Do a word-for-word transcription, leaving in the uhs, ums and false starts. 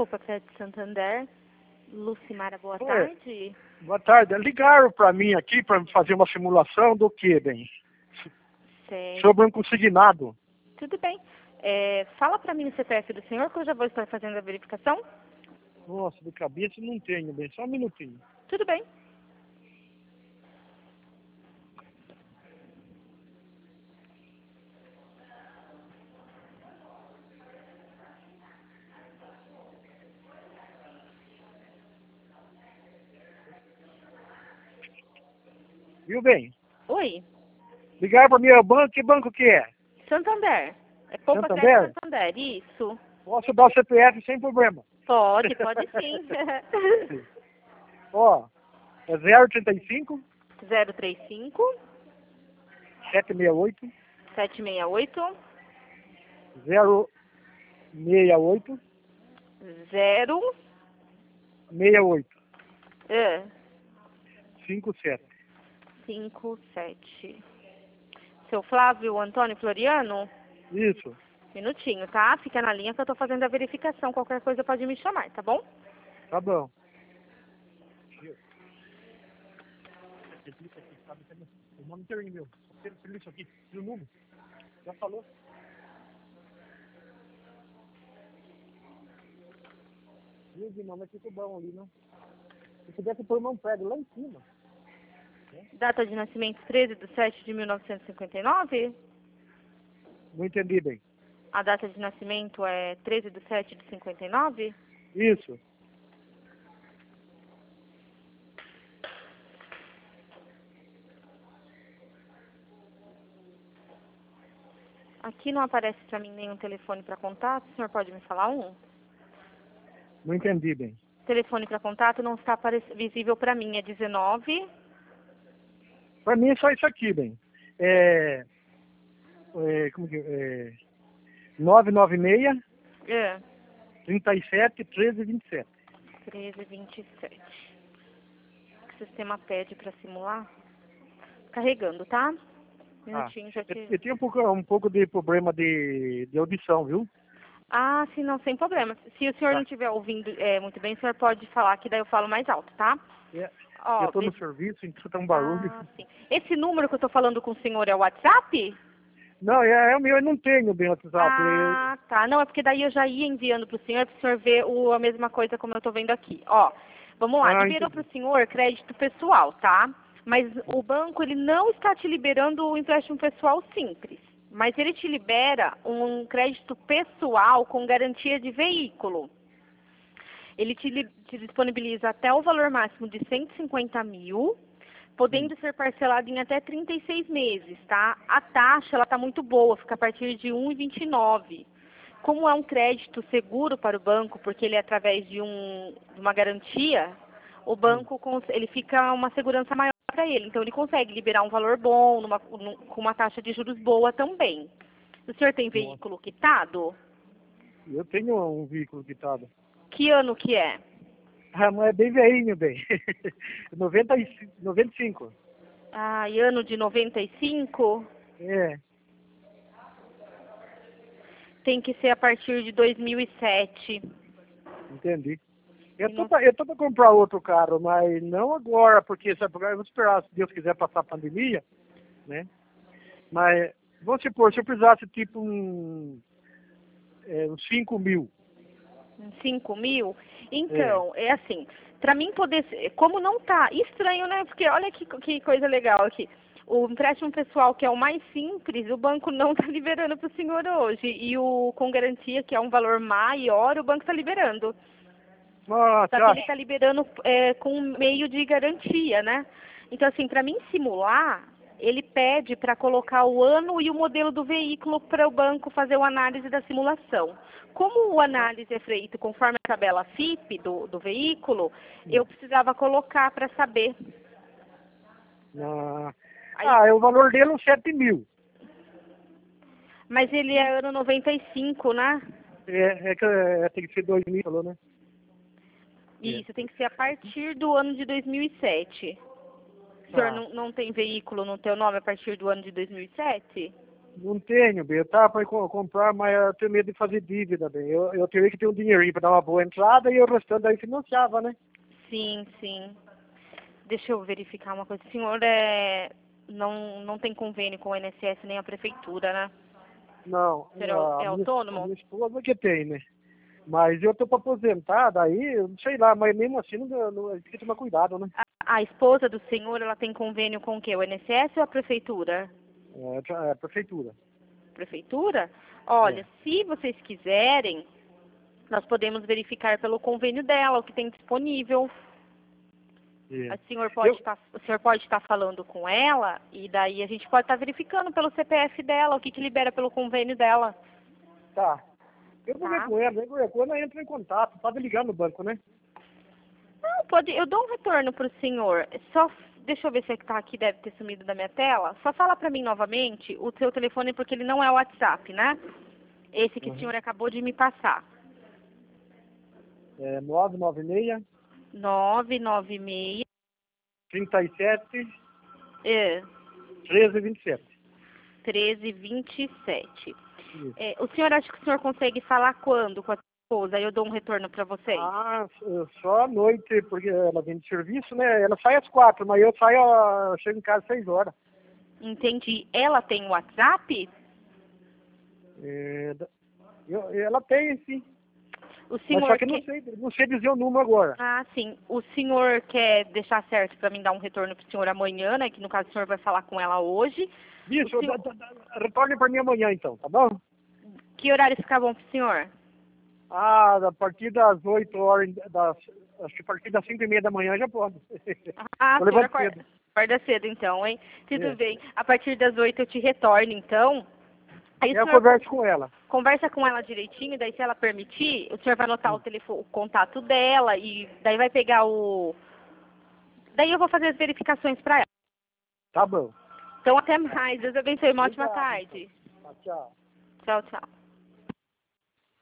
Poupa Crédito Santander. Lucimara, boa Oi. tarde. Boa tarde. Ligaram para mim aqui para fazer uma simulação do que, bem? Sei. Sobre um consignado. Tudo bem. É, fala para mim o C P F do senhor que eu já vou estar fazendo a verificação. Nossa, de cabeça não tenho, bem. Só um minutinho. Tudo bem. Viu, bem? Oi. Ligaram para mim, é o banco, que banco que é? Santander. É Poupa Santander? Crédito Santander, isso. Posso dar o C P F sem problema. Pode, pode sim. Ó, é zero trinta e cinco, zero três cinco, sete seis oito, sete seis oito, zero seis oito, zero, seis oito, é, cinco sete. cinco sete. Seu Flávio Antônio Floriano? Isso. Minutinho, tá? Fica na linha que eu tô fazendo a verificação. Qualquer coisa pode me chamar, tá bom? Tá bom. O nome inteirinho meu. Serviço aqui. E o número? Já falou? Viu, não, mas ficou bom ali, né? Se pudesse pôr um prédio lá em cima. Data de nascimento treze de sete de mil novecentos e cinquenta e nove. Não entendi bem. A data de nascimento é treze de sete de cinquenta e nove. Isso. Aqui não aparece pra mim nenhum telefone para contato. O senhor pode me falar um? Não entendi bem. Telefone para contato não está aparec- visível para mim. É dezenove. Pra mim é só isso aqui, bem. É... é como que é? nove nove seis, É. trinta e sete, treze, vinte e sete. treze vinte e sete. O sistema pede para simular. Carregando, tá? Minutinho, já eu, te... eu tenho um pouco, um pouco de problema de, de audição, viu? Ah, sim, não, sem problema. Se o senhor Tá. não estiver ouvindo é, muito bem, o senhor pode falar, que daí eu falo mais alto, tá? É, Ó, eu estou no ve- serviço, então tá um barulho. ah, sim. Esse número que eu tô falando com o senhor é o WhatsApp? Não, é, é o meu, eu não tenho bem WhatsApp. Eu- Ah, tá. Não, é porque daí eu já ia enviando pro senhor, pro senhor ver o, a mesma coisa como eu tô vendo aqui. Ó, vamos lá. Ah, Liberou entendi. pro senhor crédito pessoal, tá? Mas o banco, ele não está te liberando o empréstimo pessoal simples. Mas ele te libera um crédito pessoal com garantia de veículo. Ele te, li- te disponibiliza até o valor máximo de cento e cinquenta mil, podendo ser parcelado em até trinta e seis meses, tá? A taxa, ela tá muito boa, fica a partir de um vírgula vinte e nove. Como é um crédito seguro para o banco, porque ele é através de, um, de uma garantia, o banco, cons- ele fica uma segurança maior para ele. Então, ele consegue liberar um valor bom, numa, num- com uma taxa de juros boa também. O senhor tem Nossa. veículo quitado? Eu tenho um veículo quitado. Que ano que é? Ah, mas é bem velhinho, bem. noventa e cinco, noventa e cinco. Ah, e ano de noventa e cinco? É, Tem que ser a partir de dois mil e sete. entendi. Eu E tô, não- pra, eu tô pra comprar outro carro, mas não agora, porque sabe, eu vou esperar, se Deus quiser, passar a pandemia, né? Mas, vamos supor, se eu precisasse tipo um, é, uns cinco mil. Uns cinco mil? É. Então, é assim, para mim poder ser, como não tá, estranho, né? Porque olha que, que coisa legal aqui. O empréstimo pessoal, que é o mais simples, o banco não está liberando para o senhor hoje. E o com garantia, que é um valor maior, o banco está liberando. Nossa, Só você que ele acha? está liberando é, com meio de garantia, né? Então, assim, para mim simular, ele pede para colocar o ano e o modelo do veículo para o banco fazer uma análise da simulação. Como o análise é feito conforme a tabela F I P do, do veículo, eu precisava colocar para saber. Ah, Aí, ah, é o valor dele é uns sete mil. mas ele é ano noventa e cinco, né? É, é que é, tem que ser dois mil, falou, né? E É. isso tem que ser a partir do ano de dois mil e sete. O senhor Tá. não, não tem veículo no teu nome a partir do ano de dois mil e sete? Não tenho, bem. Eu tava para comprar, mas eu tenho medo de fazer dívida, bem. Eu, eu teria que ter um dinheirinho para dar uma boa entrada e o restante aí financiava, né? Sim, sim. Deixa eu verificar uma coisa. O senhor é... não, não tem convênio com o I N S S nem a prefeitura, né? Não, O senhor a é minha, a autônomo? minha esposa que tem, né? Mas eu tô para aposentar, daí, eu não sei lá, mas mesmo assim não, não, tem que tomar cuidado, né? A, a esposa do senhor, ela tem convênio com o quê? O I N S S ou a prefeitura? É, tra- é prefeitura. Prefeitura? É. Olha, se vocês quiserem, nós podemos verificar pelo convênio dela o que tem disponível. É. O senhor pode Eu, estar, o senhor pode estar falando com ela e daí a gente pode estar verificando pelo C P F dela, o que, que libera pelo convênio dela. tá. Eu vou ver Tá? com ela, né? Qualquer coisa entra em contato, pode ligar no banco, né? Não, pode, eu dou um retorno para o senhor. Só, deixa eu ver se é que tá aqui, deve ter sumido da minha tela. Só fala para mim novamente o seu telefone, porque ele não é o WhatsApp, né? Esse que o Uhum. senhor acabou de me passar. É nove nove seis, nove nove seis, trinta e sete, é, treze, vinte e sete. treze vinte e sete. Isso. É, o senhor acha que o senhor consegue falar quando com a sua esposa? Aí eu dou um retorno para vocês. Ah, só à noite, porque ela vem de serviço, né? Ela sai às quatro, mas eu saio, eu chego em casa às seis horas. Entendi. Ela tem WhatsApp? É, eu, ela tem, sim. O Mas só senhor que não quer... sei, não sei dizer o número agora. Ah, sim. O senhor quer deixar certo para mim dar um retorno para o senhor amanhã, né? Que no caso o senhor vai falar com ela hoje. Isso, O senhor... da- da- da- retorne para mim amanhã então, tá bom? Que horário fica bom para o senhor? Ah, a partir das oito horas, das, acho que a partir das cinco e meia da manhã já pode. Ah, Eu o senhor levanto acorda, cedo. acorda cedo então, hein? Tudo É. bem. A partir das oito eu te retorno, então. Aí o Eu senhor converso com ela. conversa com ela direitinho, daí se ela permitir, o senhor vai anotar o Hum. telefone, o contato dela e daí vai pegar o... Daí eu vou fazer as verificações para ela. Tá bom. Então até mais. Deus abençoe. Uma ótima Obrigado, tarde. então. Tchau. Tchau, tchau.